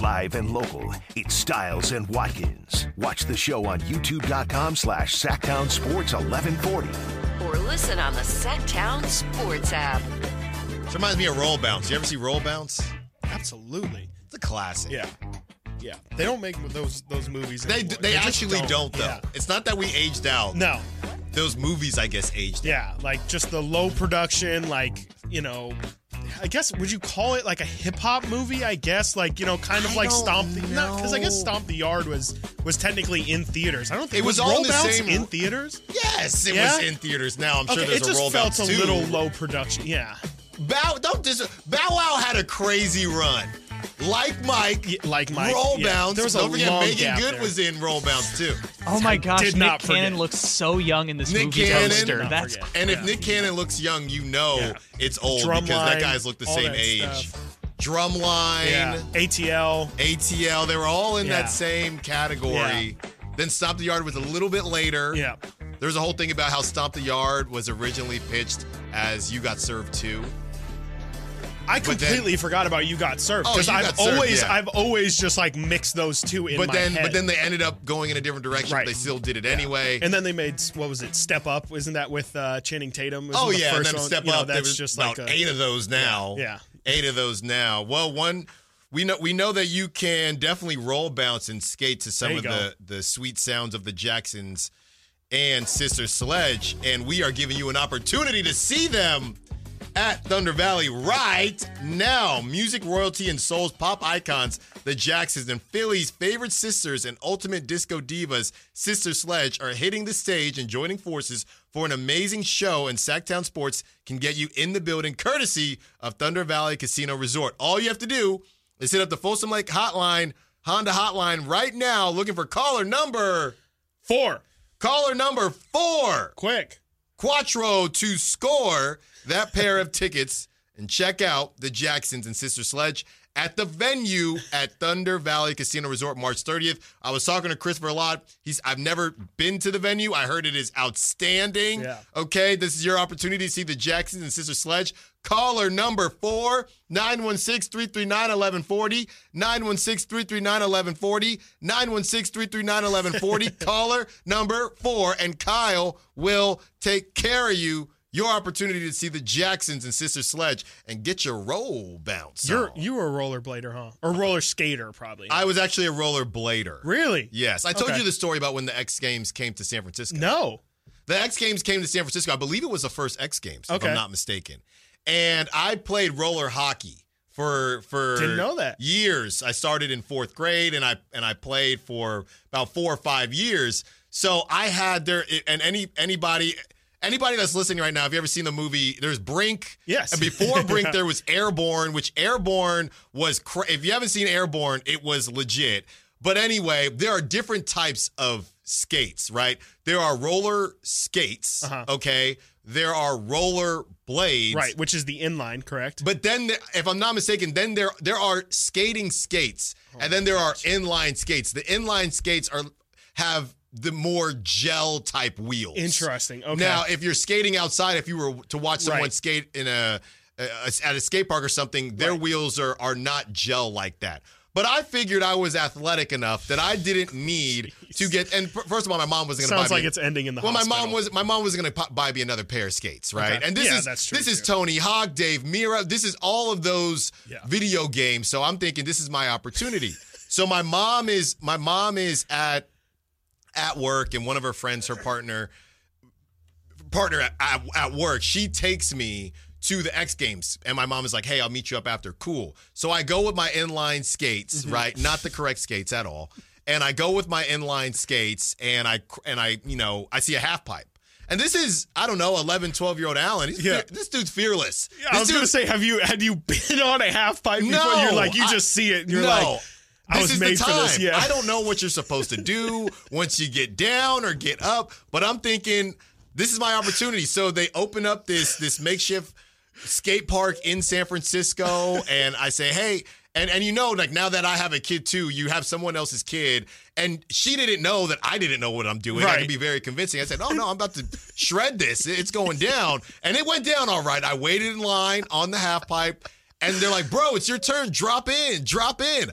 Live and local, it's Styles and Watkins. Watch the show on youtube.com/Sacktown Sports 1140. Or listen on the Sacktown Sports app. This reminds me of Roll Bounce. You ever see Roll Bounce? Absolutely. It's a classic. Yeah. They don't make those movies anymore. They actually don't, though. Yeah. It's not that we aged out. No. Those movies, I guess, aged out. Yeah, like just the low production, like, I guess, would you call it like a hip-hop movie, I guess? Like, kind of like Stomp the... Because I guess Stomp the Yard was technically in theaters. I don't think... It was Roll on the Bounce same... in theaters? Yes, it was in theaters. Now, I'm sure there's a Roll Bounce, too. It just felt a little low production, yeah. Bow Wow had a crazy run. Like Mike, Roll Bounce. There was Don't forget, Megan Good there. was in Roll Bounce, too. Oh, my gosh. Did Nick not Cannon forget. looks so young in this Nick movie Cannon. poster. That's And if Nick Cannon looks young, you know it's old Drumline, because that guy's look the all same that age. stuff. Drumline, ATL, they were all in Yeah. that same category. Yeah. Then Stomp the Yard was a little bit later. Yeah. There's a whole thing about how Stomp the Yard was originally pitched as You Got Served 2. I completely forgot about You Got Served Oh, because You Got Served, I've always just like mixed those two in my head. But then they ended up going in a different direction. Right. But they still did it anyway. And then they made, what was it, Step Up? Isn't that with Channing Tatum? Oh, yeah, and first then one? Step Up. That's There was just about like 8 of those now. Yeah. 8 of those now. Well, we know that you can definitely roll, bounce, and skate to some of the sweet sounds of the Jacksons and Sister Sledge, and we are giving you an opportunity to see them at Thunder Valley right now. Music, royalty, and soul's pop icons, the Jacksons and Philly's favorite sisters and ultimate disco divas, Sister Sledge, are hitting the stage and joining forces for an amazing show, and Sacktown Sports can get you in the building courtesy of Thunder Valley Casino Resort. All you have to do is hit up the Folsom Lake Honda Hotline right now looking for caller number 4. Caller number 4. Quick. Quattro to score that pair of tickets and check out the Jacksons and Sister Sledge at the venue at Thunder Valley Casino Resort March 30th. I was talking to Christopher a lot. I've never been to the venue. I heard it is outstanding. Yeah. Okay, this is your opportunity to see the Jacksons and Sister Sledge. Caller number 4, 916-339-1140, 916-339-1140, 916-339-1140. Caller number 4, and Kyle will take care of you. Your opportunity to see the Jacksons and Sister Sledge and get your roll bounce on. You were a rollerblader, huh? Or roller skater, probably. I was actually a roller blader. Really? Yes. I told you the story about when the X Games came to San Francisco. No. The X Games came to San Francisco. I believe it was the first X Games, if Okay. I'm not mistaken. And I played roller hockey for Didn't know that. years. I started in 4th grade, and I played for about 4 or 5 years. So I had anybody that's listening right now, have you ever seen the movie? There's Brink. Yes. And before Brink, there was Airborne, which Airborne was, if you haven't seen Airborne, it was legit. But anyway, there are different types of skates, right? There are roller skates, okay? There are roller blades. Right, which is the inline, correct? But then, if I'm not mistaken, then there are skating skates, and then there are inline skates. The inline skates have the more gel type wheels. Interesting. Okay. Now, if you're skating outside, if you were to watch someone Right. skate in at a skate park or something, their wheels are not gel like that. But I figured I was athletic enough that I didn't need to get. And first of all, my mom wasn't going to buy me. Sounds like it's ending in the hospital. my mom was going to buy me another pair of skates, right? Okay. And that's true, this is too. Tony Hawk, Dave Mira. This is all of those Yeah. video games. So I'm thinking this is my opportunity. So my mom is at work, and one of her friends, her partner at work, she takes me to the X Games, and my mom is like, "Hey, I'll meet you up after." Cool. So I go with my inline skates, right? Not the correct skates at all. And I go with my inline skates, and I see a half pipe. And this is, I don't know, 11, 12-year-old Alan. This dude's fearless. Yeah, I was going to say, had you been on a half pipe before? No, You're like, you just see it, and you're like, I was made for this. Yeah. I don't know what you're supposed to do once you get down or get up, but I'm thinking, this is my opportunity. So they open up this makeshift skate park in San Francisco, and I say, hey, and like now that I have a kid too, you have someone else's kid, and she didn't know that I didn't know what I'm doing. Right. I can be very convincing. I said, oh no, I'm about to shred this. It's going down. And it went down all right. I waited in line on the half pipe, and they're like, bro, it's your turn. Drop in.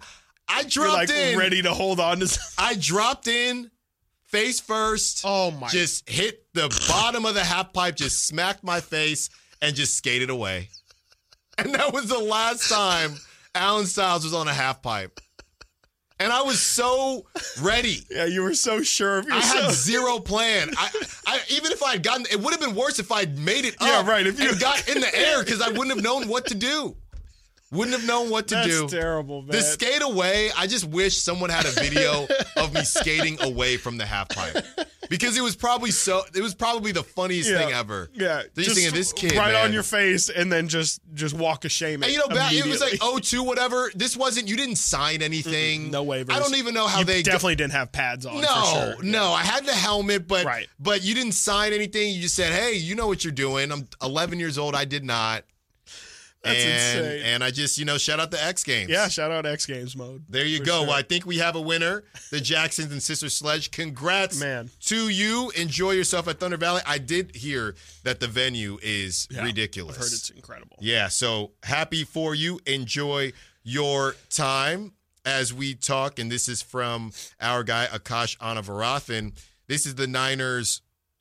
I You're dropped like in. ready to hold on to something. I dropped in face first. Oh, my. Just hit the bottom of the half pipe, just smacked my face, and just skated away. And that was the last time Alan Styles was on a half pipe. And I was so ready. Yeah, you were so sure of I yourself. had zero plan. I even if I had gotten, it would have been worse if I had made it Yeah, up right, if you- and got in the air because I wouldn't have known what to do. Wouldn't have known what to do. That's terrible, man. The skate away, I just wish someone had a video of me skating away from the half pipe. Because it was probably the funniest thing ever. Yeah. They're just thinking, this kid, right man. on your face and then just walk of shame. And you know, back, it was like immediately. 02, whatever. This wasn't, you didn't sign anything. No waivers. I don't even know how you they definitely didn't have pads on. No, for sure. no. I had the helmet, but Right. but you didn't sign anything. You just said, hey, you know what you're doing. I'm 11 years old. I did not. That's insane. And I just, shout out the X Games. Yeah, shout out X Games mode. There you For go. sure. Well, I think we have a winner, the Jacksons and Sister Sledge. Congrats Man. to you. Enjoy yourself at Thunder Valley. I did hear that the venue is Yeah, ridiculous. I've heard it's incredible. Yeah, so happy for you. Enjoy your time as we talk. And this is from our guy, Akash Anavarathan. This is the Niners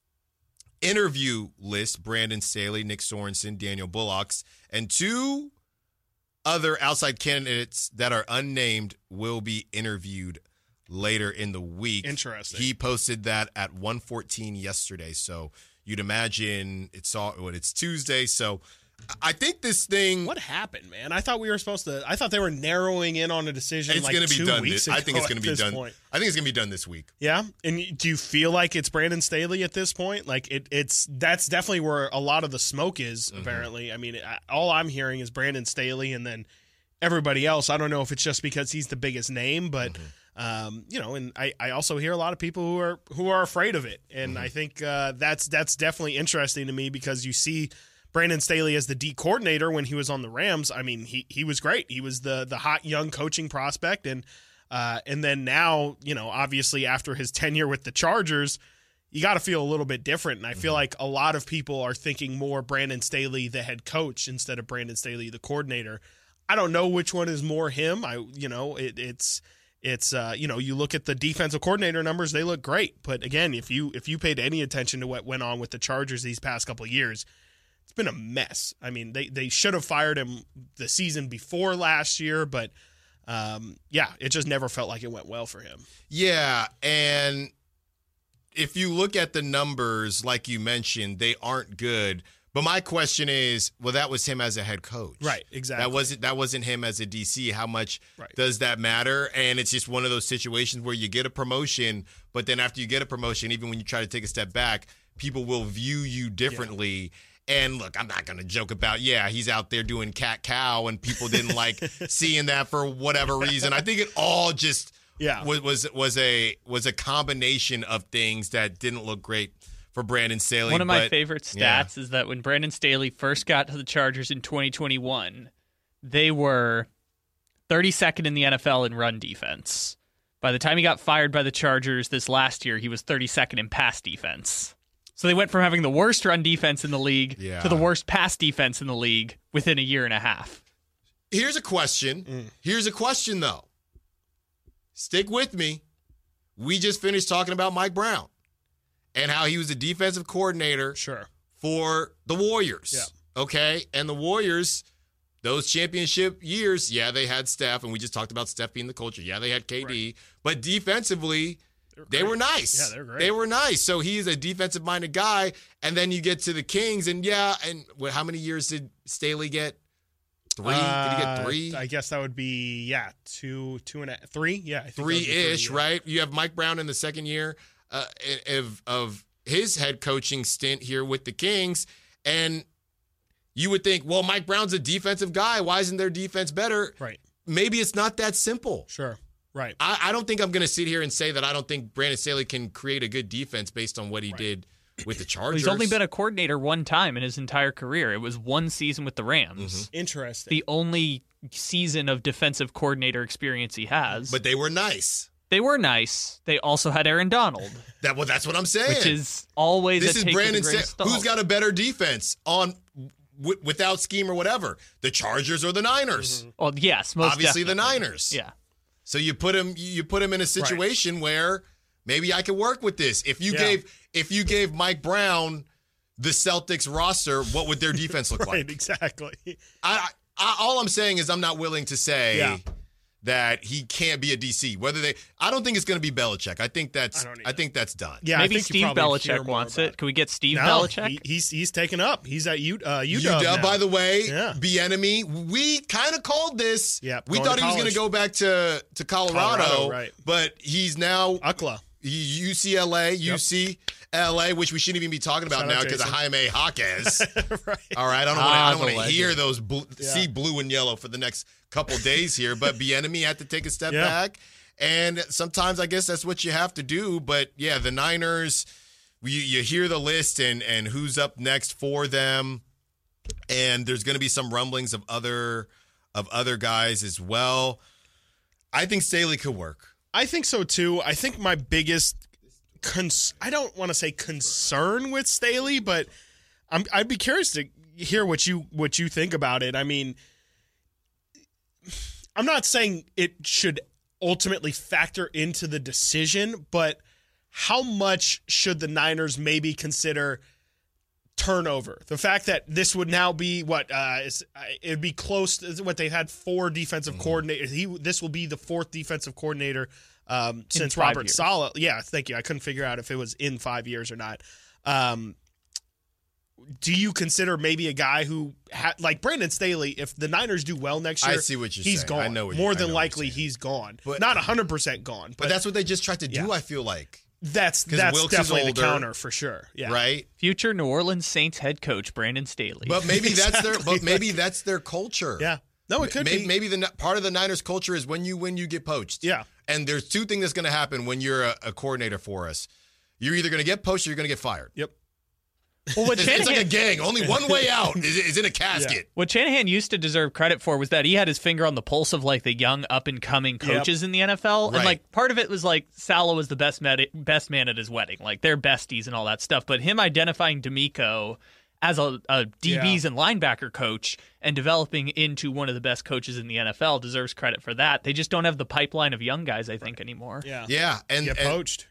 interview list: Brandon Staley, Nick Sorensen, Daniel Bullocks, and two other outside candidates that are unnamed will be interviewed later in the week. Interesting. He posted that at 1:14 yesterday. So you'd imagine it's Tuesday. So I think this thing. What happened, man? I thought they were narrowing in on a decision. It's like going to be 2 done. weeks I think ago it's going at to be this done. point. I think it's going to be done this week. Yeah, and do you feel like it's Brandon Staley at this point? Like that's definitely where a lot of the smoke is. Mm-hmm. Apparently, I mean, all I'm hearing is Brandon Staley, and then everybody else. I don't know if it's just because he's the biggest name, but and I also hear a lot of people who are afraid of it, and I think that's definitely interesting to me because you see Brandon Staley as the D coordinator when he was on the Rams. I mean, he was great. He was the hot young coaching prospect, and then now, obviously after his tenure with the Chargers, you got to feel a little bit different. And I feel like a lot of people are thinking more Brandon Staley, the head coach, instead of Brandon Staley, the coordinator. I don't know which one is more him. It's you look at the defensive coordinator numbers, they look great. But again, if you paid any attention to what went on with the Chargers these past couple of years, it's been a mess. I mean, they should have fired him the season before last year, but it just never felt like it went well for him. Yeah, and if you look at the numbers, like you mentioned, they aren't good. But my question is, well, that was him as a head coach. Right, exactly. That wasn't him as a DC. How much Right. does that matter? And it's just one of those situations where you get a promotion, but then after you get a promotion, even when you try to take a step back, people will view you differently. And look, I'm not going to joke about, he's out there doing cat cow and people didn't like seeing that for whatever reason. I think it all just was a combination of things that didn't look great for Brandon Staley. One of my favorite stats is that when Brandon Staley first got to the Chargers in 2021, they were 32nd in the NFL in run defense. By the time he got fired by the Chargers this last year, he was 32nd in pass defense. So they went from having the worst run defense in the league to the worst pass defense in the league within a year and a half. Here's a question. Here's a question, though. Stick with me. We just finished talking about Mike Brown and how he was the defensive coordinator for the Warriors. Yeah. Okay? And the Warriors, those championship years, they had Steph, and we just talked about Steph being the culture. Yeah, they had KD. Right. But defensively, they were nice. Yeah, they're great. They were nice. So he's a defensive-minded guy. And then you get to the Kings, and how many years did Staley get? 3? Did he get 3? I guess that would be 2 and a 3. Yeah, I think 3-ish, right? You have Mike Brown in the second year of his head coaching stint here with the Kings, and you would think, well, Mike Brown's a defensive guy. Why isn't their defense better? Right. Maybe it's not that simple. Sure. Right. I don't think I'm going to sit here and say that I don't think Brandon Staley can create a good defense based on what he did with the Chargers. Well, he's only been a coordinator one time in his entire career. It was one season with the Rams. Interesting. The only season of defensive coordinator experience he has. But they were nice. They were nice. They also had Aaron Donald. That's what I'm saying. Which is always this a is take Brandon with a grain of salt. Who's got a better defense without scheme or whatever? The Chargers or the Niners? Well, yes, most obviously definitely. the Niners. Yeah. So you put him in a situation where maybe I could work with this. If you gave Mike Brown the Celtics roster, what would their defense look like? Right, exactly. All I'm saying is I'm not willing to say that he can't be a DC. I don't think it's going to be Belichick. I think that's done. Yeah, maybe Steve Belichick wants it. Can we get Steve Belichick? He's taken up. He's at UW. UW, by the way, Bieniemy. We kind of called this. Yeah, we thought he was going to go back to Colorado, right? But he's now UCLA. UCLA, UCLA, which we shouldn't even be talking about now because of Jaime Jaquez. Right. All right, I don't want to hear those see blue and yellow for the next couple days here. But Bieniemy had to take a step back, and sometimes I guess that's what you have to do. But yeah, the Niners, you hear the list and who's up next for them, and there's going to be some rumblings of other guys as well. I think Staley could work. I think so too. I think my biggest I don't want to say concern with Staley, but I'd be curious to hear what you think about it. I mean, I'm not saying it should ultimately factor into the decision, but how much should the Niners maybe consider turnover? The fact that this would now be it'd be close to what they had 4 defensive coordinators. This will be the 4th defensive coordinator since Robert Saleh. Yeah, thank you. I couldn't figure out if it was in 5 years or not. Do you consider maybe a guy who like Brandon Staley? If the Niners do well next year, I see what you're he's saying. gone. I know what more than likely he's gone. But not 100% gone. But that's what they just tried to do. I feel like. That's definitely the counter for sure. Yeah. Right. Future New Orleans Saints head coach Brandon Staley. But maybe that's their culture. Yeah. No, it could be. Maybe the part of the Niners culture is when you win, you get poached. Yeah. And there's 2 things that's going to happen when you're a coordinator for us. You're either going to get poached or you're going to get fired. Yep. Well, it's like a gang. Only one way out is in a casket. Yeah. What Shanahan used to deserve credit for was that he had his finger on the pulse of like the young up and coming coaches in the NFL, and like part of it was like Saleh was the best man at his wedding, like they're besties and all that stuff. But him identifying D'Amico as a DBs and linebacker coach and developing into one of the best coaches in the NFL deserves credit for that. They just don't have the pipeline of young guys, I think, anymore. Yeah, and get poached.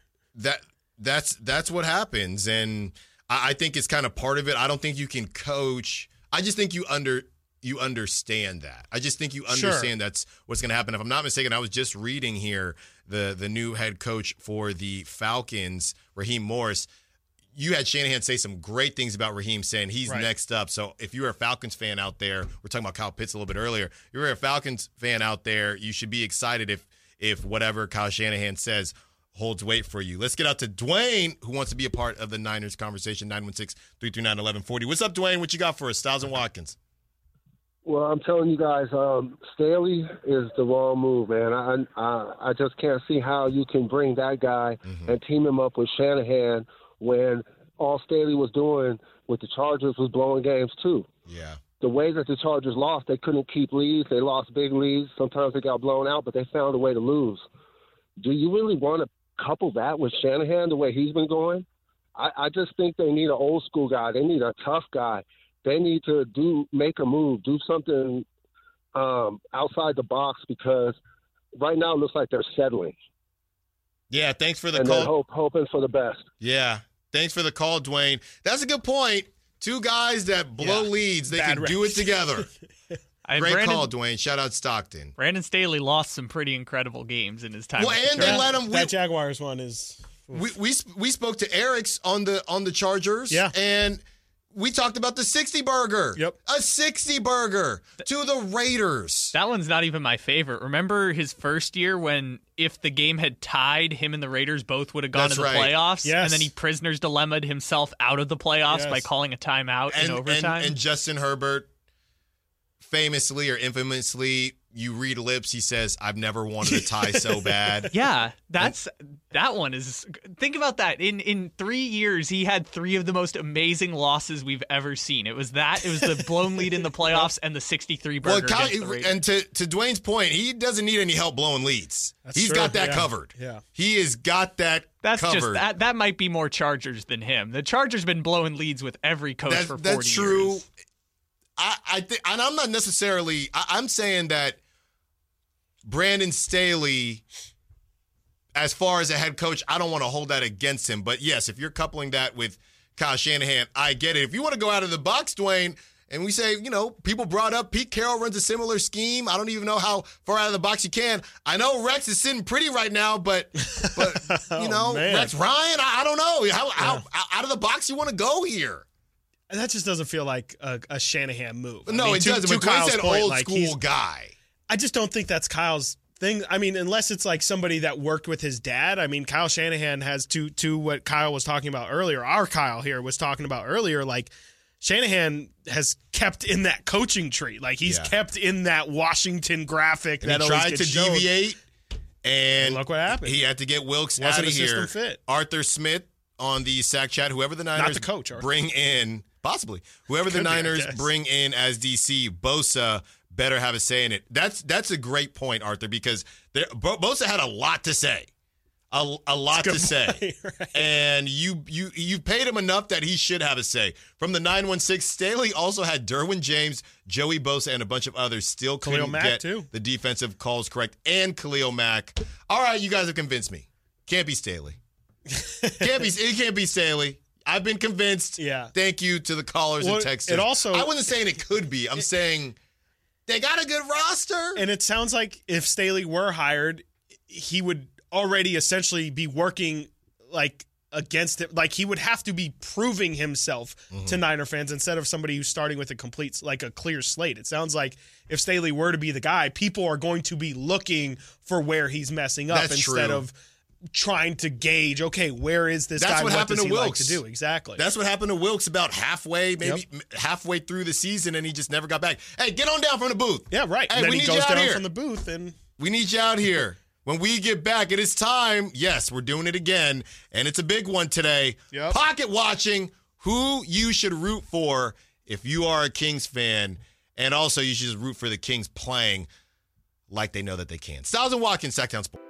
That's what happens, and I think it's kind of part of it. I don't think you can coach. I just think you understand that. I just think you understand that's what's going to happen. If I'm not mistaken, I was just reading here the new head coach for the Falcons, Raheem Morris. You had Shanahan say some great things about Raheem, saying he's next up. So if you're a Falcons fan out there, we're talking about Kyle Pitts a little bit earlier. If you're a Falcons fan out there, you should be excited if whatever Kyle Shanahan says holds weight for you. Let's get out to Dwayne, who wants to be a part of the Niners conversation, 916-339-1140. What's up, Dwayne? What you got for us? Styles and Watkins. Well, I'm telling you guys, Staley is the wrong move, man. I just can't see how you can bring that guy and team him up with Shanahan when all Staley was doing with the Chargers was blowing games too. Yeah. The way that the Chargers lost, they couldn't keep leads. They lost big leads. Sometimes they got blown out, but they found a way to lose. Do you really want to couple that with Shanahan the way he's been going? I just think they need an old school guy. They need a tough guy. They need to make a move, do something outside the box, because right now it looks like they're settling. Yeah, thanks for the call. And hoping for the best. Yeah, thanks for the call, Dwayne. That's a good point. 2 guys that blow leads, they can do it together. Great call, Dwayne. Shout out Stockton. Brandon Staley lost some pretty incredible games in his time. Well, and they let him. That Jaguars one is. We spoke to Eric's on the Chargers. Yeah, and we talked about the 60 burger. Yep, a 60 burger to the Raiders. That one's not even my favorite. Remember his first year when if the game had tied, him and the Raiders both would have gone to the playoffs, and then he prisoner's dilemmaed himself out of the playoffs by calling a timeout in overtime. And Justin Herbert, famously or infamously, you read lips, he says, "I've never wanted a tie so bad." Yeah, that one is. Think about that. In 3 years, he had 3 of the most amazing losses we've ever seen. It was the blown lead in the playoffs and the 63 burger. And to Dwayne's point, he doesn't need any help blowing leads. He's got that covered. Yeah, he has got that. That's covered. Just that might be more Chargers than him. The Chargers been blowing leads with every coach for 40 years. That's true. I think, and I'm not necessarily. I'm saying that Brandon Staley, as far as a head coach, I don't want to hold that against him. But yes, if you're coupling that with Kyle Shanahan, I get it. If you want to go out of the box, Dwayne, and we say, people brought up Pete Carroll runs a similar scheme. I don't even know how far out of the box you can. I know Rex is sitting pretty right now, but Rex Ryan, I don't know. How out of the box you want to go here? And that just doesn't feel like a Shanahan move. No, it doesn't. But Dwayne's an old school guy. I just don't think that's Kyle's thing. I mean, unless it's like somebody that worked with his dad. I mean, Kyle Shanahan has to what Kyle was talking about earlier. Our Kyle here was talking about earlier, like, Shanahan has kept in that coaching tree. Like, he's kept in that Washington graphic and that he tried to deviate, and look what happened. He had to get Wilks out of here. Fit. Arthur Smith on the Sack Chat, whoever the Niners Not the coach, bring in, possibly, whoever the Niners bring in as DC, Bosa better have a say in it. That's a great point, Arthur, because Bosa had a lot to say. A lot to say, right. And you paid him enough that he should have a say. From the 916, Staley also had Derwin James, Joey Bosa, and a bunch of others still couldn't get the defensive calls correct, and Khalil Mack. All right, you guys have convinced me. Can't be Staley. It can't be Staley. I've been convinced. Yeah. Thank you to the callers and texters. I wasn't saying it could be. I'm saying they got a good roster. And it sounds like if Staley were hired, he would already essentially be working like against it. Like, he would have to be proving himself to Niner fans instead of somebody who's starting with a clear slate. It sounds like if Staley were to be the guy, people are going to be looking for where he's messing up instead of trying to gauge, okay, where is this guy? That's what happened to Wilkes. Like to do? Exactly. That's what happened to Wilkes about halfway through the season, and he just never got back. Hey, get on down from the booth. Yeah, right. Hey, and then we he need goes you out down here. from the booth, and we need you out here. When we get back, it is time. Yes, we're doing it again, and it's a big one today. Yep. Pocket watching who you should root for if you are a Kings fan, and also you should just root for the Kings playing like they know that they can. Styles and Watkins, Sacktown Sports.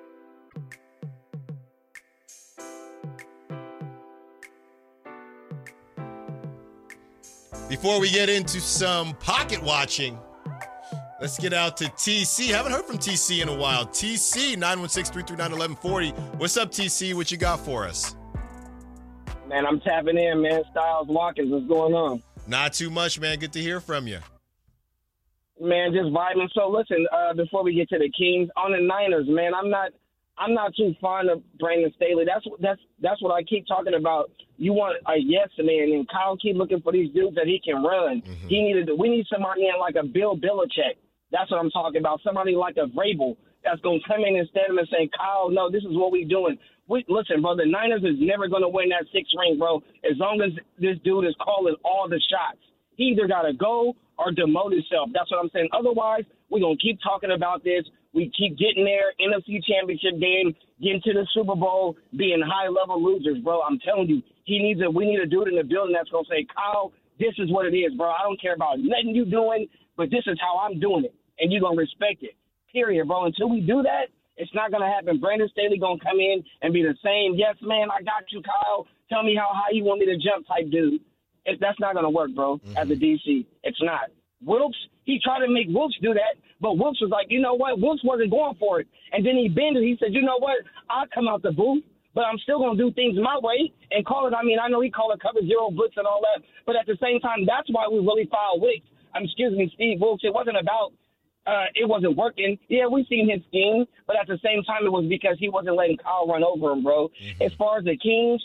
Before we get into some pocket watching, let's get out to TC. Haven't heard from TC in a while. TC, 916-339-1140. What's up, TC? What you got for us? Man, I'm tapping in, man. Styles Watkins, what's going on? Not too much, man. Good to hear from you. Man, just vibing. So listen, before we get to the Kings, on the Niners, man, I'm not too fond of Brandon Staley. That's what I keep talking about. You want a yes man, and Kyle keep looking for these dudes that he can run. We need somebody in like a Bill Belichick. That's what I'm talking about. Somebody like a Vrabel that's going to come in instead of him and say, Kyle, no, this is what we're doing. Listen, bro, the Niners is never going to win that 6th ring, bro, as long as this dude is calling all the shots. He either got to go or demote himself. That's what I'm saying. Otherwise, we're going to keep talking about this. We keep getting there, NFC Championship game, getting to the Super Bowl, being high-level losers, bro. I'm telling you, we need a dude in the building that's going to say, Kyle, this is what it is, bro. I don't care about nothing you doing, but this is how I'm doing it, and you're going to respect it, period, bro. Until we do that, it's not going to happen. Brandon Staley going to come in and be the same, yes, man, I got you, Kyle. Tell me how high you want me to jump type dude. That's not going to work, bro, as a DC. It's not. Wilkes, he tried to make Wilkes do that, but Wilkes was like, you know what? Wilkes wasn't going for it. And then he bended. He said, you know what? I'll come out the booth, but I'm still going to do things my way and call it. I mean, I know he called it cover zero blitz and all that, but at the same time, that's why we really filed Wilkes. Steve Wilkes. It wasn't about it wasn't working. Yeah, we seen his scheme, but at the same time, it was because he wasn't letting Kyle run over him, bro. As far as the Kings,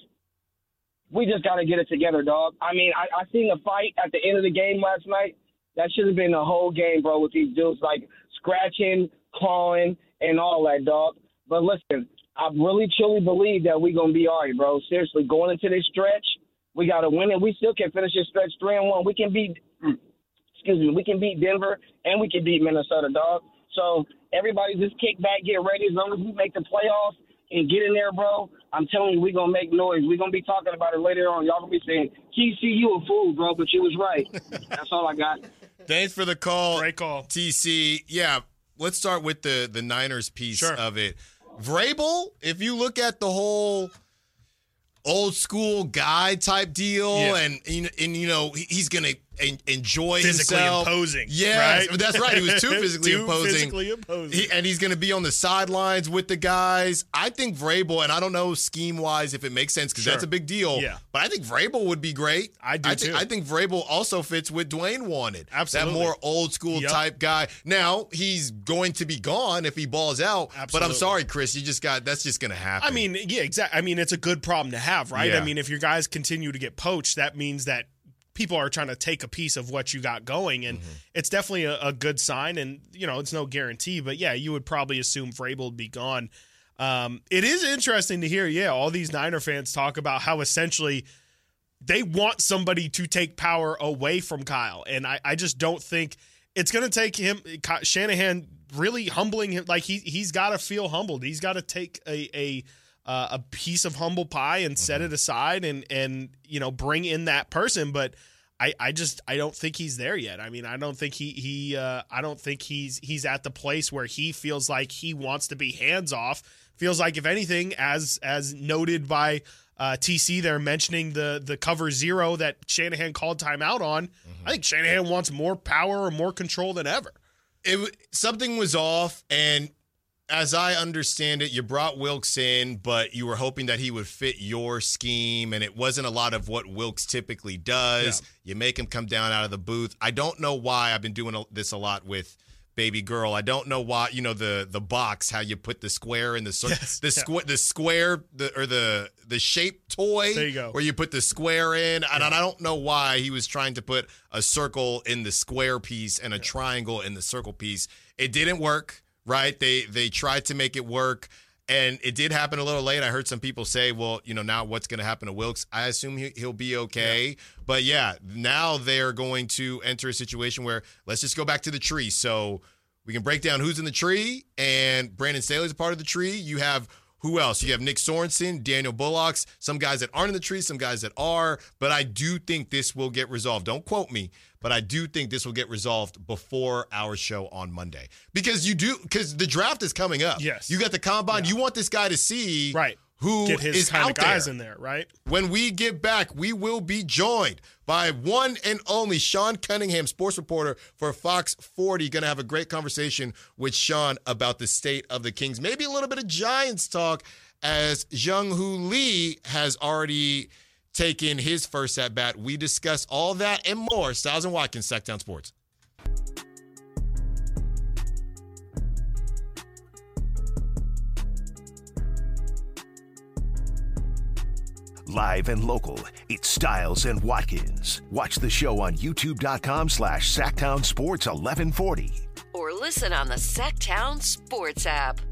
we just got to get it together, dog. I mean, I seen the fight at the end of the game last night. That should have been the whole game, bro, with these dudes, like, scratching, clawing, and all that, dog. But listen, I really, truly believe that we're going to be all right, bro. Seriously, going into this stretch, we got to win it. We still can finish this stretch 3-1. We can beat Denver, and we can beat Minnesota, dog. So everybody just kick back, get ready. As long as we make the playoffs and get in there, bro, I'm telling you, we're going to make noise. We're going to be talking about it later on. Y'all going to be saying, TC, you a fool, bro, but you was right. That's all I got. Thanks for the call. Great call. TC. Yeah, let's start with the Niners piece of it. Vrabel, if you look at the whole old school guy type deal, and you know he's gonna enjoy physically himself. Imposing. Yes, right? That's right. He was too physically imposing. Physically imposing. And he's going to be on the sidelines with the guys. I think Vrabel, and I don't know scheme-wise if it makes sense because that's a big deal. Yeah. But I think Vrabel would be great. I do too. I think Vrabel also fits what Dwayne wanted. Absolutely. That more old-school type guy. Now, he's going to be gone if he balls out. Absolutely. But I'm sorry, Chris. That's just going to happen. I mean, yeah, exactly. I mean, it's a good problem to have, right? Yeah. I mean, if your guys continue to get poached, that means that people are trying to take a piece of what you got going, and it's definitely a good sign. And it's no guarantee, but yeah, you would probably assume Vrabel would be gone. It is interesting to hear, all these Niner fans talk about how essentially they want somebody to take power away from Kyle, and I just don't think it's going to take Shanahan really humbling him. Like he's got to feel humbled. He's got to take a piece of humble pie and set it aside and bring in that person. But I don't think he's there yet. I mean, I don't think I don't think he's at the place where he feels like he wants to be hands off. Feels like, if anything, as noted by TC, they're mentioning the cover zero that Shanahan called timeout on. I think Shanahan wants more power or more control than ever. Something was off, and as I understand it, you brought Wilks in, but you were hoping that he would fit your scheme, and it wasn't a lot of what Wilks typically does. Yeah. You make him come down out of the booth. I don't know why. I've been doing this a lot with baby girl. I don't know why, the box, how you put the square in the the shaped toy. There you go. Where you put the square in. And I don't know why he was trying to put a circle in the square piece and a triangle in the circle piece. It didn't work. Right? They tried to make it work, and it did happen a little late. I heard some people say, well, now what's going to happen to Wilks? I assume he'll be okay. Yeah. But, now they're going to enter a situation where let's just go back to the tree. So we can break down who's in the tree, and Brandon Staley's a part of the tree. You have who else? You have Nick Sorensen, Daniel Bullocks, some guys that aren't in the tree, some guys that are. But I do think this will get resolved. Don't quote me. But I do think this will get resolved before our show on Monday. Because the draft is coming up. Yes. You got the combine. Yeah. You want this guy to see who get his is kind out of guys there. In there, right? When we get back, we will be joined by one and only Sean Cunningham, sports reporter for Fox 40. Going to have a great conversation with Sean about the state of the Kings. Maybe a little bit of Giants talk, as Jung-Hoo Lee has already taken his first at bat. We discuss all that and more. Styles and Watkins, Sacktown Sports. Live and local, it's Styles and Watkins. Watch the show on youtube.com/Sacktown Sports 1140. Or listen on the Sacktown Sports app.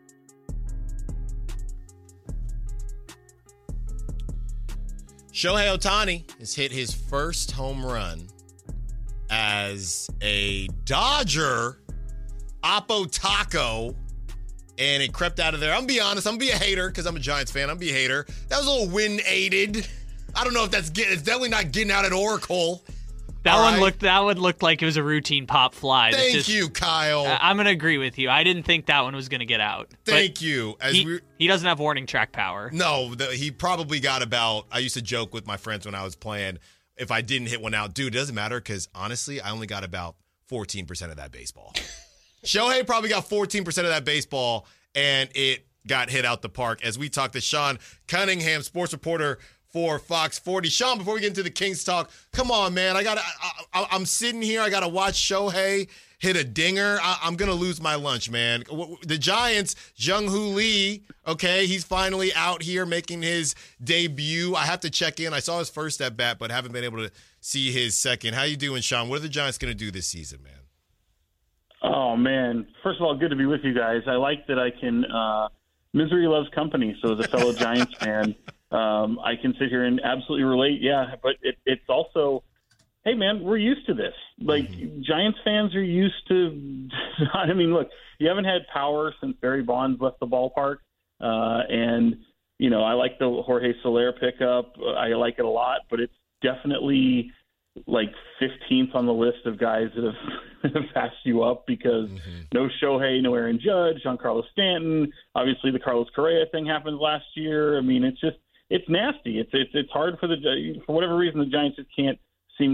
Shohei Ohtani has hit his first home run as a Dodger, Oppo Taco, and it crept out of there. I'm going to be honest. I'm going to be a hater because I'm a Giants fan. I'm going to be a hater. That was a little wind-aided. I don't know if it's definitely not getting out at Oracle. That one looked like it was a routine pop fly. Thank you, Kyle. I'm going to agree with you. I didn't think that one was going to get out. Thank you. He doesn't have warning track power. No, he probably got about, I used to joke with my friends when I was playing, if I didn't hit one out, dude, it doesn't matter because honestly, I only got about 14% of that baseball. Shohei probably got 14% of that baseball, and it got hit out the park. As we talk to Sean Cunningham, sports reporter for Fox 40. Sean, before we get into the Kings talk, come on, man. I'm sitting here. I got to watch Shohei hit a dinger. I'm going to lose my lunch, man. The Giants, Jung-Hoo Lee, okay, he's finally out here making his debut. I have to check in. I saw his first at bat, but haven't been able to see his second. How you doing, Sean? What are the Giants going to do this season, man? Oh, man. First of all, good to be with you guys. I like that I can misery loves company. So as a fellow Giants fan, I can sit here and absolutely relate. Yeah, but it's also, hey, man, we're used to this. Like, Giants fans are used to – I mean, look, you haven't had power since Barry Bonds left the ballpark. And, you know, I like the Jorge Soler pickup. I like it a lot, but it's definitely like 15th on the list of guys that have passed you up because no Shohei, no Aaron Judge, Giancarlo Stanton. Obviously, the Carlos Correa thing happened last year. I mean, it's nasty. It's hard for whatever reason, the Giants just can't seem to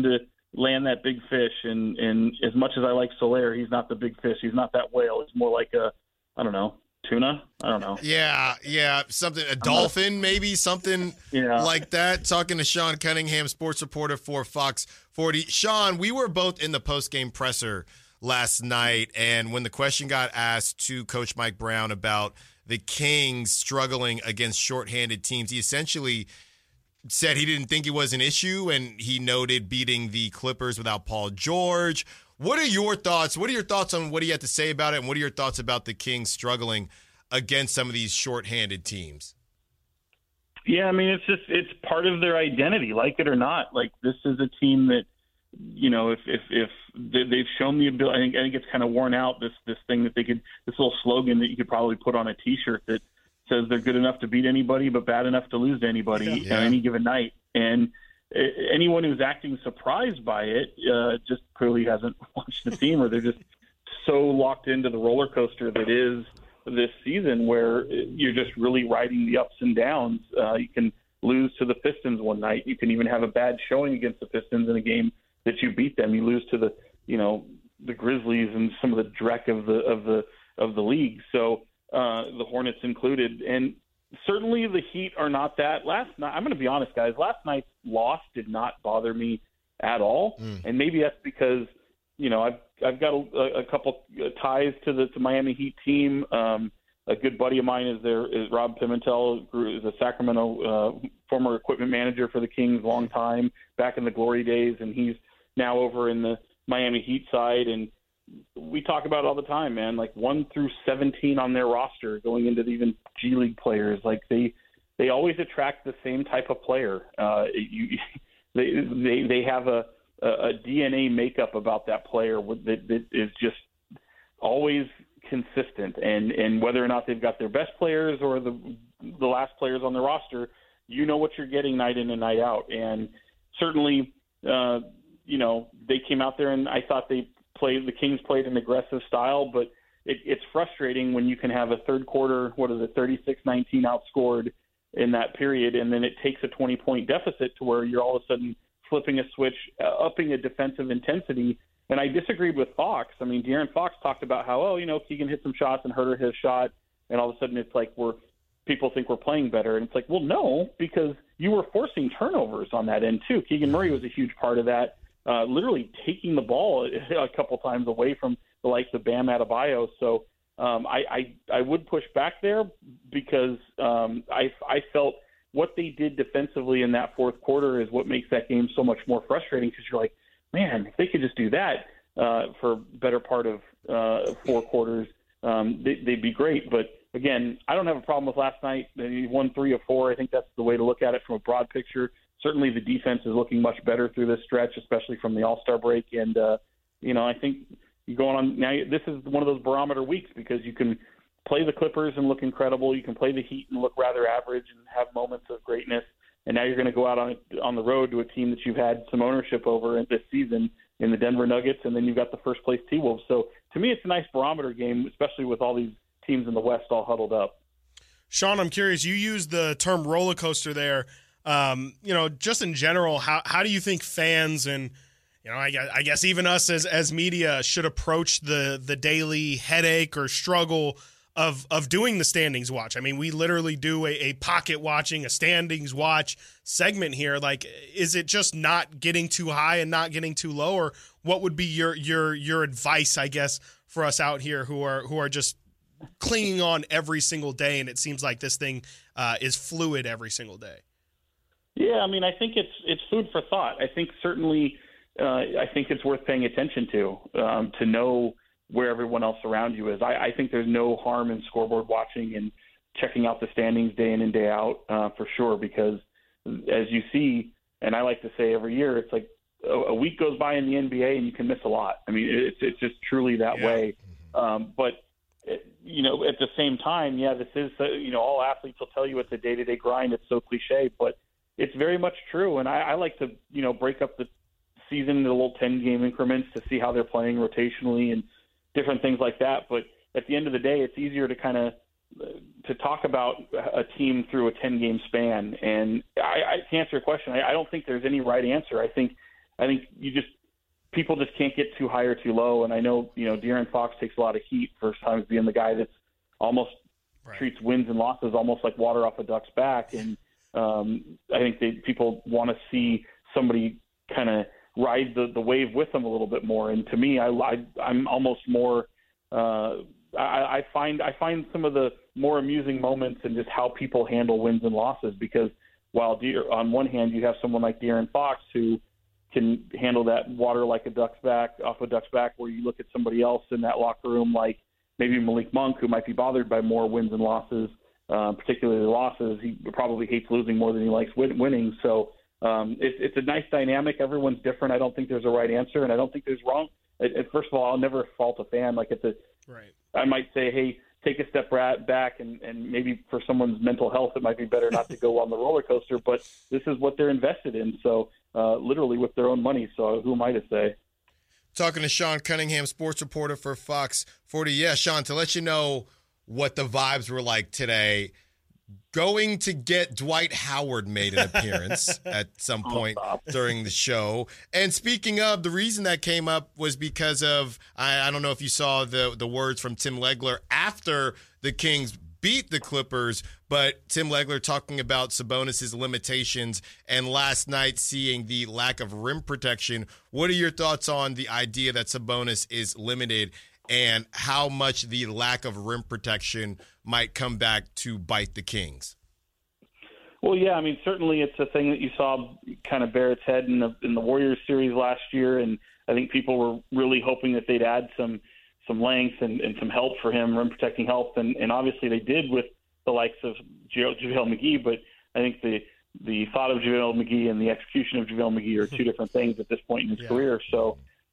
land that big fish. And as much as I like Soler, he's not the big fish. He's not that whale. He's more like tuna. I don't know. Yeah. Something, a dolphin, maybe something like that. Talking to Sean Cunningham, sports reporter for Fox 40. Sean, we were both in the post-game presser last night, and when the question got asked to Coach Mike Brown about the Kings struggling against shorthanded teams, he essentially said he didn't think it was an issue, and he noted beating the Clippers without Paul George. What are your thoughts? What are your thoughts on what he had to say about it, and what are your thoughts about the Kings struggling against some of these shorthanded teams? Yeah, I mean, it's part of their identity, like it or not. Like, this is a team that, if they've shown the ability, I think it's kind of worn out, this thing that they could, this little slogan that you could probably put on a T-shirt that says they're good enough to beat anybody but bad enough to lose to anybody on any given night. And anyone who's acting surprised by it just clearly hasn't watched the team, or they're just so locked into the roller coaster that is this season, where you're just really riding the ups and downs. You can lose to the Pistons one night. You can even have a bad showing against the Pistons in a game that you beat them. You lose to the Grizzlies and some of the dreck of the league. So the Hornets included, and certainly the Heat are not that. Last night, I'm going to be honest, guys. Last night's loss did not bother me at all, and maybe that's because I've got a couple ties to the Miami Heat team. A good buddy of mine is Rob Pimentel, who is a Sacramento former equipment manager for the Kings, long time back in the glory days, and he's now over in the Miami Heat side. And we talk about it all the time, man. Like 1 through 17 on their roster, going into even G League players, like they always attract the same type of player. They have a DNA makeup about that player that is just always consistent, and whether or not they've got their best players or the last players on the roster, you know what you're getting night in and night out. And certainly, they came out there, and I thought the Kings played an aggressive style, but it's frustrating when you can have a third quarter, 36-19 outscored in that period, and then it takes a 20-point deficit to where you're all of a sudden flipping a switch, upping a defensive intensity. And I disagreed with Fox. I mean, De'Aaron Fox talked about how, Keegan hit some shots and Herter hit a shot, and all of a sudden it's like people think we're playing better. And it's like, well, no, because you were forcing turnovers on that end too. Keegan Murray was a huge part of that, literally taking the ball a couple times away from the likes of Bam Adebayo. So I would push back there because I felt what they did defensively in that fourth quarter is what makes that game so much more frustrating, because you're like, man, if they could just do that for better part of 4 quarters, they'd be great. But again, I don't have a problem with last night. They won 3 of 4. I think that's the way to look at it from a broad picture. Certainly the defense is looking much better through this stretch, especially from the All-Star break. And, I think going on now, this is one of those barometer weeks, because you can play the Clippers and look incredible. You can play the Heat and look rather average and have moments of greatness. And now you're going to go out on the road to a team that you've had some ownership over this season in the Denver Nuggets, and then you've got the first-place T-Wolves. So to me, it's a nice barometer game, especially with all these teams in the West all huddled up. Sean, I'm curious. You used the term roller coaster there. Just in general, how do you think fans and I guess even us as media should approach the daily headache or struggle of doing the standings watch? I mean, we literally do a pocket watching, a standings watch segment here. Like, is it just not getting too high and not getting too low, or what would be your advice, I guess, for us out here who are just clinging on every single day, and it seems like this thing is fluid every single day? Yeah, I mean, I think it's food for thought. I think certainly I think it's worth paying attention to know where everyone else around you is. I think there's no harm in scoreboard watching and checking out the standings day in and day out for sure, because as you see, and I like to say every year, it's like a week goes by in the NBA and you can miss a lot. I mean, it's just truly that way. But at the same time, this is, all athletes will tell you it's a day-to-day grind. It's so cliche, but it's very much true. And I like to, break up the season into little 10-game increments to see how they're playing rotationally and different things like that. But at the end of the day, it's easier to kind of to talk about a team through a 10-game span. And to answer your question, I don't think there's any right answer. I think you just people just can't get too high or too low. And I know, De'Aaron Fox takes a lot of heat for sometimes being the guy that's almost treats wins and losses almost like water off a duck's back. And I think people want to see somebody kind of ride the wave with them a little bit more. And to me, I'm almost more I find some of the more amusing moments in just how people handle wins and losses, because while on one hand you have someone like De'Aaron Fox who can handle that water like a duck's back, off a duck's back, where you look at somebody else in that locker room like maybe Malik Monk, who might be bothered by more wins and losses, particularly losses. He probably hates losing more than he likes winning. So it's a nice dynamic. Everyone's different. I don't think there's a right answer, and I don't think there's wrong. First of all, I'll never fault a fan. I might say, hey, take a step back, and maybe for someone's mental health, it might be better not to go on the roller coaster. But this is what they're invested in, so literally with their own money. So who am I to say? Talking to Sean Cunningham, sports reporter for Fox 40. Yeah, Sean, to let you know what the vibes were like today, going to get Dwight Howard made an appearance at some point during the show. And speaking of, the reason that came up was because of, I don't know if you saw the words from Tim Legler after the Kings beat the Clippers, but Tim Legler talking about Sabonis' limitations and last night seeing the lack of rim protection. What are your thoughts on the idea that Sabonis is limited and how much the lack of rim protection might come back to bite the Kings? Well, yeah, I mean, certainly it's a thing that you saw kind of bear its head in the Warriors series last year, and I think people were really hoping that they'd add some length and some help for him, rim protecting help, and obviously they did with the likes of JaVale McGee, but I think the thought of JaVale McGee and the execution of JaVale McGee are two different things at this point in his career. So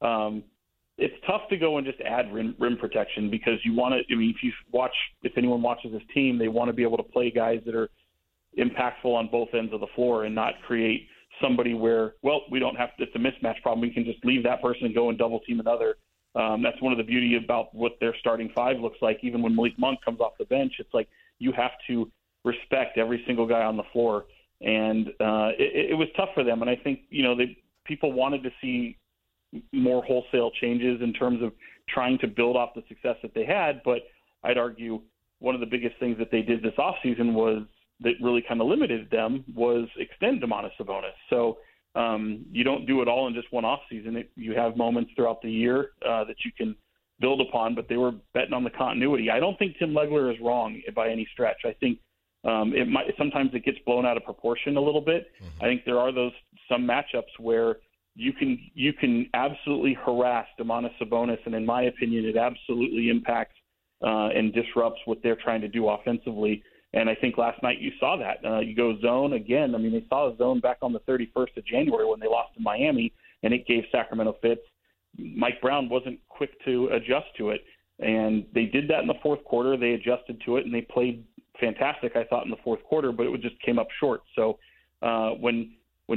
it's tough to go and just add rim protection, because you want to, I mean, if anyone watches this team, they want to be able to play guys that are impactful on both ends of the floor and not create somebody where, well, we don't have to, it's a mismatch problem. We can just leave that person and go and double team another. That's one of the beauty about what their starting five looks like. Even when Malik Monk comes off the bench, it's like you have to respect every single guy on the floor. And it was tough for them. And I think, people wanted to see more wholesale changes in terms of trying to build off the success that they had. But I'd argue one of the biggest things that they did this offseason was that really kind of limited them was extend Domantas Sabonis. So you don't do it all in just one offseason. You have moments throughout the year that you can build upon, but they were betting on the continuity. I don't think Tim Legler is wrong by any stretch. I think sometimes it gets blown out of proportion a little bit. Mm-hmm. I think there are some matchups where you can absolutely harass Domantas Sabonis, and in my opinion, it absolutely impacts and disrupts what they're trying to do offensively. And I think last night you saw that. You go zone again. I mean, they saw a zone back on the 31st of January when they lost to Miami, and it gave Sacramento fits. Mike Brown wasn't quick to adjust to it, and they did that in the fourth quarter. They adjusted to it, and they played fantastic, I thought, in the fourth quarter, but it just came up short. So when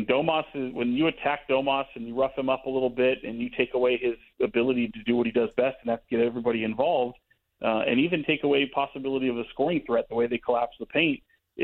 you attack Domas and you rough him up a little bit and you take away his ability to do what he does best, and that's get everybody involved, and even take away possibility of a scoring threat, the way they collapse the paint,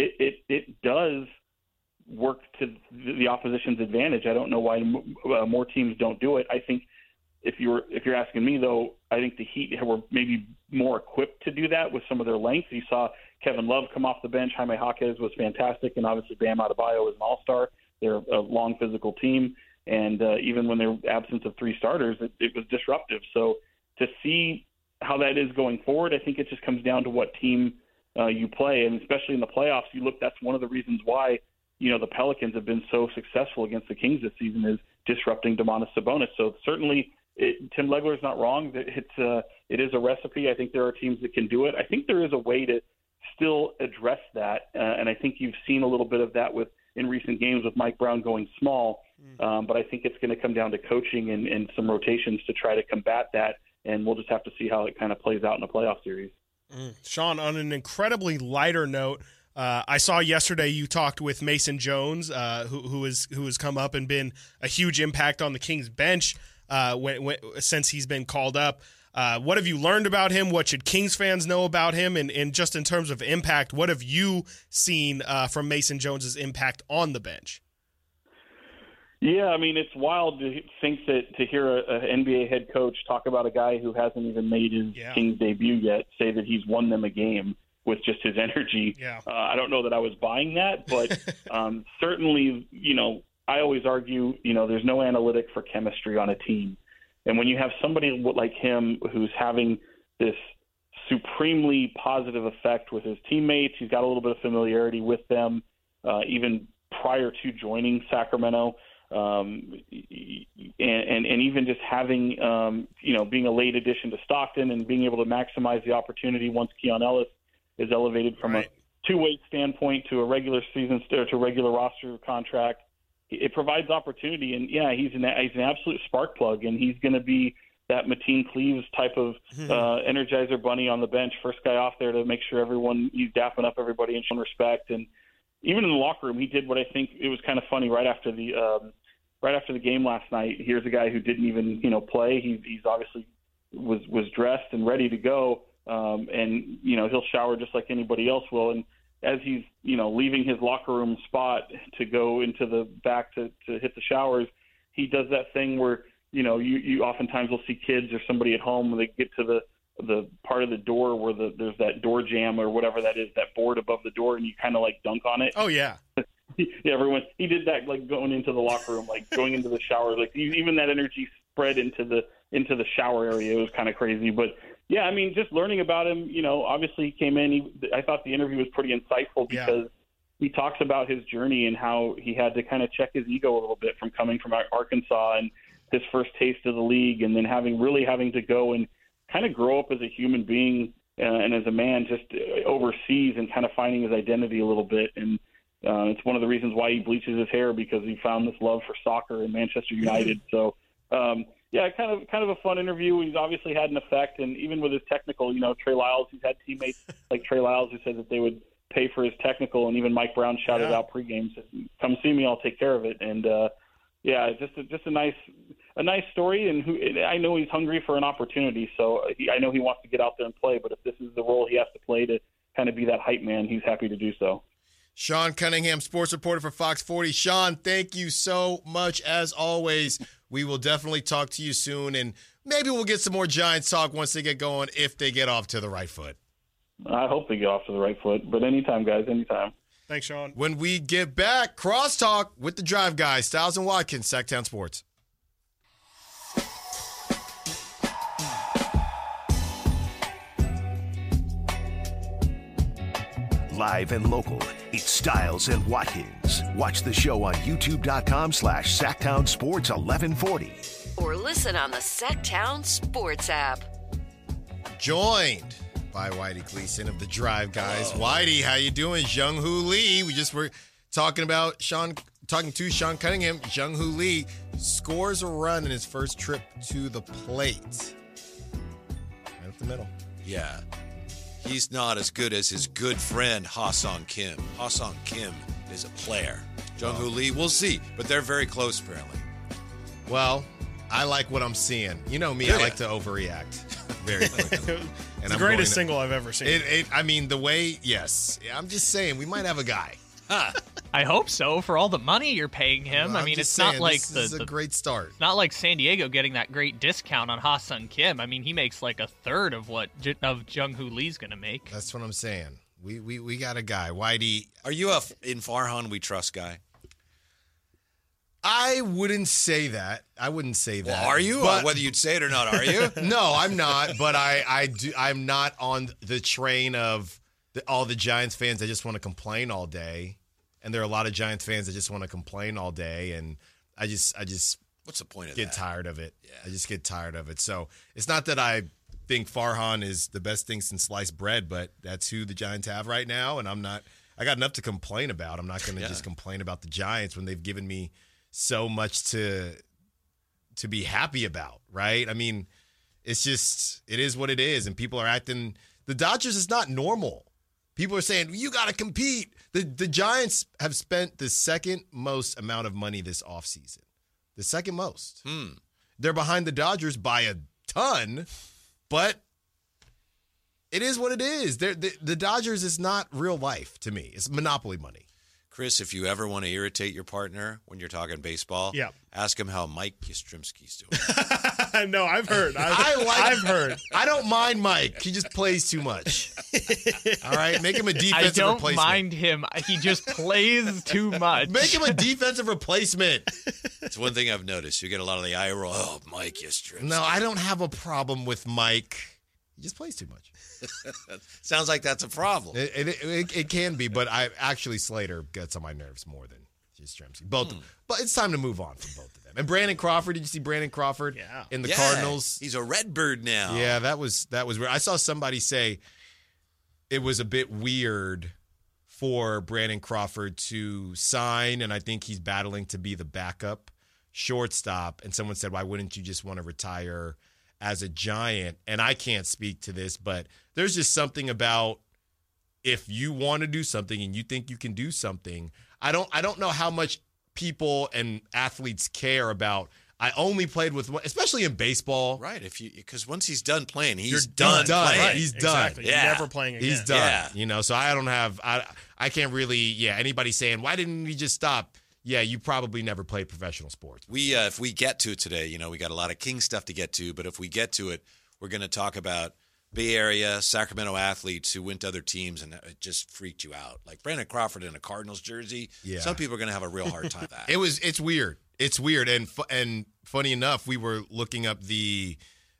it does work to the opposition's advantage. I don't know why more teams don't do it. I think if you're asking me, though, I think the Heat were maybe more equipped to do that with some of their length. You saw Kevin Love come off the bench. Jaime Jaquez was fantastic, and obviously Bam Adebayo is an all-star. They're a long physical team, and even when they're absence of three starters, it was disruptive. So to see how that is going forward, I think it just comes down to what team you play, and especially in the playoffs, that's one of the reasons why the Pelicans have been so successful against the Kings this season, is disrupting Domantas Sabonis. So certainly Tim Legler is not wrong. It is a recipe. I think there are teams that can do it. I think there is a way to still address that, and I think you've seen a little bit of that in recent games with Mike Brown going small. But I think it's going to come down to coaching and some rotations to try to combat that, and we'll just have to see how it kind of plays out in a playoff series. Sean, on an incredibly lighter note, I saw yesterday you talked with Mason Jones, who has come up and been a huge impact on the Kings bench since he's been called up. What have you learned about him? What should Kings fans know about him? And just in terms of impact, what have you seen from Mason Jones's impact on the bench? Yeah, I mean, it's wild to think that to hear an NBA head coach talk about a guy who hasn't even made his Kings debut yet say that he's won them a game with just his energy. Yeah. I don't know that I was buying that, but certainly, I always argue, there's no analytic for chemistry on a team. And when you have somebody like him who's having this supremely positive effect with his teammates, he's got a little bit of familiarity with them, even prior to joining Sacramento, and even just having, being a late addition to Stockton and being able to maximize the opportunity once Keon Ellis is elevated from a two-way standpoint to a regular season to a regular roster contract. It provides opportunity, and he's an absolute spark plug, and he's going to be that Mateen Cleaves type of Energizer bunny on the bench, first guy off there to make sure he's dapping up everybody and showing respect. And even in the locker room, he did what I think it was kind of funny right after the game last night. Here's a guy who didn't even play. He's obviously was dressed and ready to go, and he'll shower just like anybody else will. And as he's leaving his locker room spot to go into the back to hit the showers, he does that thing where you oftentimes will see kids or somebody at home when they get to the part of the door where there's that door jamb or whatever that is, that board above the door, and you kind of like dunk on it. Oh yeah. He did that, like going into the locker room, like going into the shower, like even that energy spread into the shower area. It was kind of crazy, but yeah, I mean, just learning about him, obviously he came in. I thought the interview was pretty insightful because he talks about his journey and how he had to kind of check his ego a little bit from coming from Arkansas and his first taste of the league, and then having to go and kind of grow up as a human being and as a man just overseas and kind of finding his identity a little bit. And it's one of the reasons why he bleaches his hair, because he found this love for soccer in Manchester United. So, kind of a fun interview. He's obviously had an effect, and even with his technical, Trey Lyles, he's had teammates like Trey Lyles who said that they would pay for his technical, and even Mike Brown shouted out pregame, said, "Come see me, I'll take care of it." And just a nice story, and I know he's hungry for an opportunity. So I know he wants to get out there and play, but if this is the role he has to play to kind of be that hype man, he's happy to do so. Sean Cunningham, sports reporter for Fox 40. Sean, thank you so much as always. We will definitely talk to you soon, and maybe we'll get some more Giants talk once they get going, if they get off to the right foot. I hope they get off to the right foot, but anytime, guys, anytime. Thanks, Sean. When we get back, crosstalk with the Drive Guys, Styles and Watkins, Sacktown Sports. Live and local, it's Styles and Watkins. Watch the show on youtube.com/Sacktown Sports 1140. Or listen on the Sacktown Sports app. Joined by Whitey Gleason of the Drive Guys. Hello. Whitey, how you doing? Jung-Hoo Lee. We just were talking to Sean Cunningham. Jung-Hoo Lee scores a run in his first trip to the plate. Right up the middle. Yeah. He's not as good as his good friend, Ha-Sung Kim. Ha-Sung Kim is a player. Jung-Hoo Lee, we'll see. But they're very close, apparently. Well, I like what I'm seeing. You know me, I like to overreact very quickly. It's the greatest single I've ever seen. Yes. I'm just saying, we might have a guy. I hope so, for all the money you're paying him. Well, I mean, it's not like this is a great start. Not like San Diego getting that great discount on Ha-Sung Kim. I mean, he makes like a third of what Jung-Hoo Lee's going to make. That's what I'm saying. We got a guy. Whitey. Are you a in Farhan we trust guy? I wouldn't say that. Well, are you? Whether you'd say it or not, are you? No, I'm not. But I'm not on the train of all the Giants fans that just want to complain all day. And there are a lot of Giants fans that just want to complain all day. And I just what's the point of get tired of it. Yeah. I just get tired of it. So it's not that I think Farhan is the best thing since sliced bread, but that's who the Giants have right now. And I got enough to complain about. I'm not going to just complain about the Giants when they've given me so much to be happy about, right? I mean, it is what it is. And people are acting, the Dodgers is not normal. People are saying, you got to compete. The Giants have spent the second most amount of money this offseason. The second most. They're behind the Dodgers by a ton, but it is what it is. The Dodgers is not real life to me. It's monopoly money. Chris, if you ever want to irritate your partner when you're talking baseball, ask him how Mike Yastrzemski's doing. No, I've heard. I've heard. I don't mind Mike. He just plays too much. All right, make him a defensive replacement. I don't mind him. He just plays too much. Make him a defensive replacement. That's one thing I've noticed. You get a lot of the eye roll. Oh, Mike Yastrzemski. No, I don't have a problem with Mike. He just plays too much. Sounds like that's a problem. It can be, but Slater gets on my nerves more than Yastrzemski. Both, but it's time to move on from both of them. And Brandon Crawford, did you see Brandon Crawford in the Cardinals? He's a Redbird now. Yeah, that was weird. I saw somebody say it was a bit weird for Brandon Crawford to sign, and I think he's battling to be the backup shortstop. And someone said, why wouldn't you just want to retire as a Giant? And I can't speak to this, but there's just something about if you want to do something and you think you can do something. I don't know how much people and athletes care about. I only played with one, especially in baseball. Right, because once he's done playing, he's done playing. Right. He's done. Exactly. Yeah. Never playing again. He's done. Yeah. So I can't really, anybody saying, why didn't he just stop? Yeah, you probably never played professional sports. If we get to it today, we got a lot of King stuff to get to, but if we get to it, we're going to talk about Bay Area, Sacramento athletes who went to other teams and it just freaked you out. Like Brandon Crawford in a Cardinals jersey. Yeah. Some people are going to have a real hard time with that. It's weird. It's weird. And funny enough, we were looking up the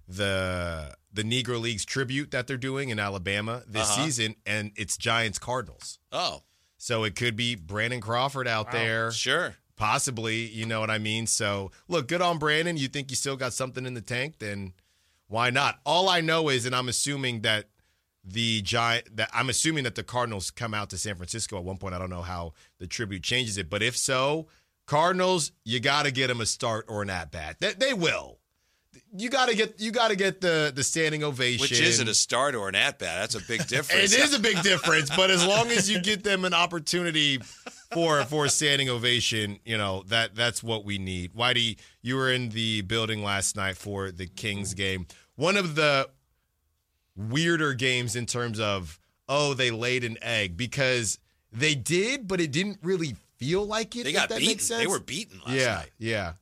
Negro Leagues tribute that they're doing in Alabama this season, and it's Giants Cardinals. Oh. So it could be Brandon Crawford out there. Sure. Possibly, you know what I mean? So, look, good on Brandon. You think you still got something in the tank, then why not? All I know is, and I'm assuming that the Cardinals come out to San Francisco at one point. I don't know how the tribute changes it, but if so, Cardinals, you got to get them a start or an at-bat. They will. You got to get the standing ovation. Which is it, a start or an at-bat? That's a big difference. It is a big difference, but as long as you get them an opportunity for a standing ovation, that's what we need. Whitey, you were in the building last night for the Kings game. One of the weirder games in terms of, they laid an egg, because they did, but it didn't really feel like it. They got beaten. Makes sense. They were beaten last night. Yeah.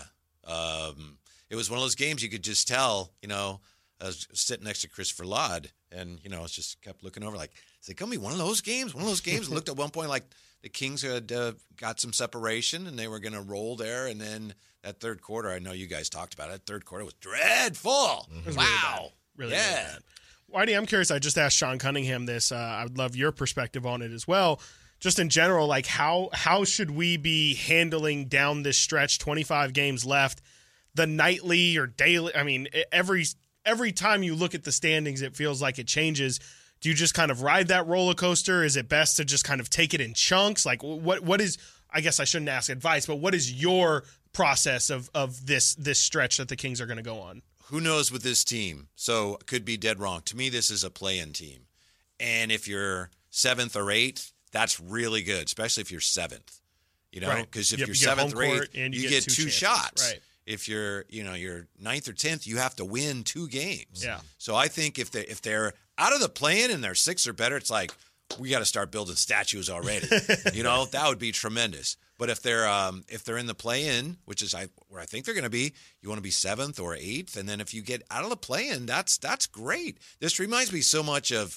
It was one of those games you could just tell, I was sitting next to Christopher Laud, and, I just kept looking over like, is it going to be one of those games? One of those games? Looked at one point like the Kings had got some separation, and they were going to roll there, and then that third quarter, I know you guys talked about it, third quarter was dreadful. Was wow. Really bad. Whitey, I'm curious. I just asked Sean Cunningham this. I would love your perspective on it as well. Just in general, like how should we be handling down this stretch, 25 games left, the nightly or daily? I mean, every time you look at the standings, it feels like it changes. Do you just kind of ride that roller coaster? Is it best to just kind of take it in chunks? Like what is, I guess I shouldn't ask advice, but what is your process of this stretch that the Kings are going to go on? Who knows with this team? So could be dead wrong. To me, this is a play-in team. And if you're 7th or 8th, that's really good, especially if you're 7th. Because if you're 7th or 8th, you get two shots. Right. If you're 9th or 10th, you have to win 2 games. Yeah. So I think if they're out of the play-in and they're 6th or better, it's like we got to start building statues already. That would be tremendous. But if they're in the play-in, which is where I think they're going to be, you want to be 7th or 8th, and then if you get out of the play-in, that's great. This reminds me so much of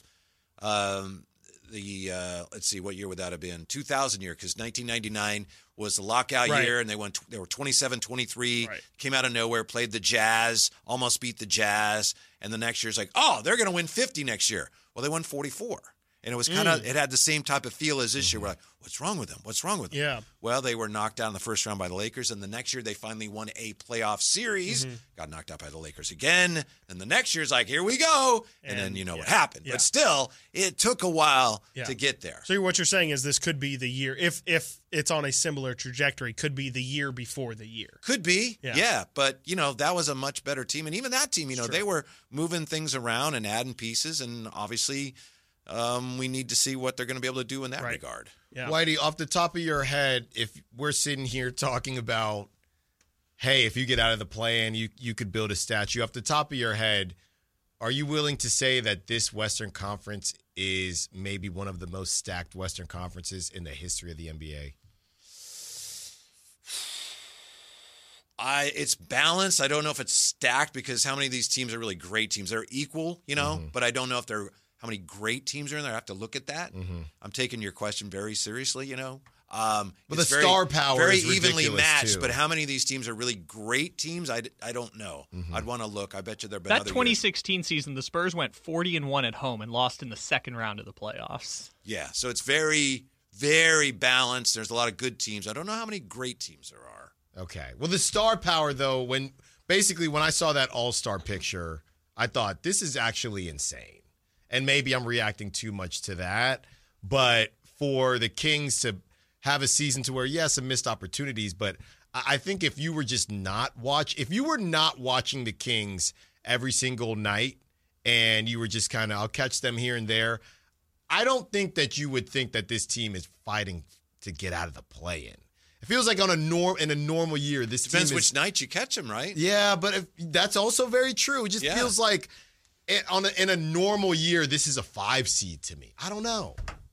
let's see, what year would that have been? 2000 year, because 1999 was the lockout year, and they were 27-23, came out of nowhere, played the Jazz, almost beat the Jazz, and the next year's like, they're going to win 50 next year. Well, they won 44. And it was kind of, it had the same type of feel as this year. We're like, what's wrong with them? What's wrong with them? Yeah. Well, they were knocked out in the first round by the Lakers, and the next year they finally won a playoff series, got knocked out by the Lakers again, and the next year's like, here we go. And then what happened. Yeah. But still, it took a while to get there. So what you're saying is this could be the year, if it's on a similar trajectory, could be the year before the year. Could be, yeah. But, that was a much better team. And even that team, they were moving things around and adding pieces, and obviously – we need to see what they're going to be able to do in that regard. Yeah. Whitey, off the top of your head, if we're sitting here talking about, hey, if you get out of the play-in, you could build a statue. Off the top of your head, are you willing to say that this Western Conference is maybe one of the most stacked Western Conferences in the history of the NBA? It's balanced. I don't know if it's stacked because how many of these teams are really great teams? They're equal, but I don't know if they're how many great teams are in there. I have to look at that. I'm taking your question very seriously, But the star power very is evenly matched. too. But how many of these teams are really great teams? I don't know. I'd want to look. I bet you there've been that other 2016 season. The Spurs went 40-1 at home and lost in the second round of the playoffs. Yeah, so it's very, very balanced. There's a lot of good teams. I don't know how many great teams there are. Okay. Well, the star power, though, when I saw that all-star picture, I thought, this is actually insane. And maybe I'm reacting too much to that. But for the Kings to have a season to where, yes, some missed opportunities, but I think if you were not watching the Kings every single night and you were just kind of, I'll catch them here and there, I don't think that you would think that this team is fighting to get out of the play-in. It feels like in a normal year, this depends team is, which night you catch them, right? Yeah, but that's also very true. It just feels like in a normal year, this is a 5 seed to me. I don't know.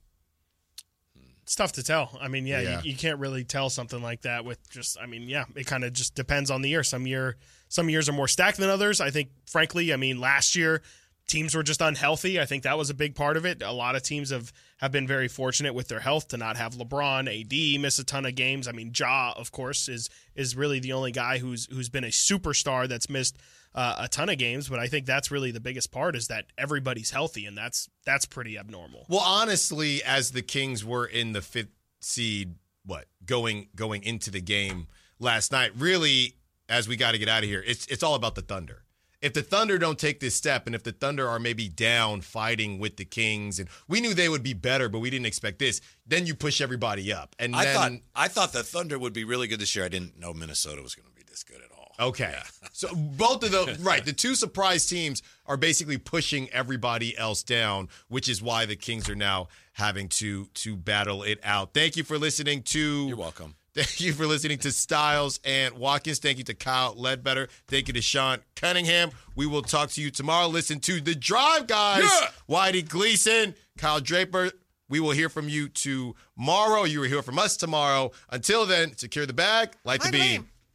It's tough to tell. I mean, you can't really tell something like that with just. I mean, it kind of just depends on the year. Some years are more stacked than others. I think, frankly, last year teams were just unhealthy. I think that was a big part of it. A lot of teams have been very fortunate with their health to not have LeBron, AD miss a ton of games. I mean, Ja, of course, is really the only guy who's been a superstar that's missed a ton of games. But I think that's really the biggest part is that everybody's healthy, and that's pretty abnormal. Well, honestly, as the Kings were in the 5th seed, going into the game last night, really, as we got to get out of here, it's all about the Thunder. If the Thunder don't take this step, and if the Thunder are maybe down fighting with the Kings, and we knew they would be better, but we didn't expect this, then you push everybody up. And I thought the Thunder would be really good this year. I didn't know Minnesota was going to be this good at all. Okay. Yeah. So both of those, right, the two surprise teams are basically pushing everybody else down, which is why the Kings are now having to battle it out. Thank you for listening to... You're welcome. Thank you for listening to Styles and Watkins. Thank you to Kyle Ledbetter. Thank you to Sean Cunningham. We will talk to you tomorrow. Listen to The Drive, guys. Yeah. Whitey Gleason, Kyle Draper. We will hear from you tomorrow. You will hear from us tomorrow. Until then, secure the bag, light the beam.